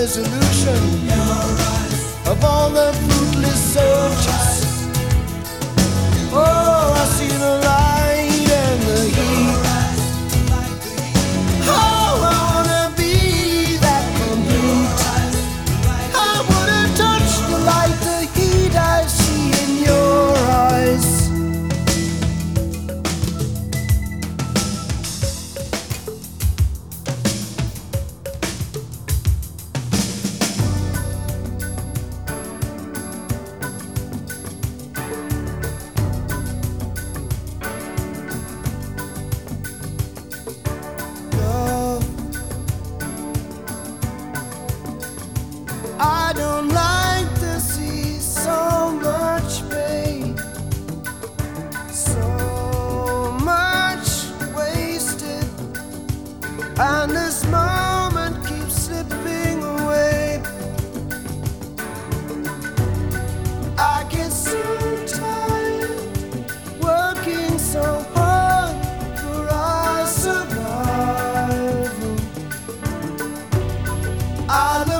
resolution of all the fruitless searches. Oh, I see the light and the heat. Oh, I wanna be that complete. I wanna touch the light, the heat I see in your eyes. I don't like to see so much pain, so much wasted, and this moment keeps slipping away. I get so tired working so hard for our survival. I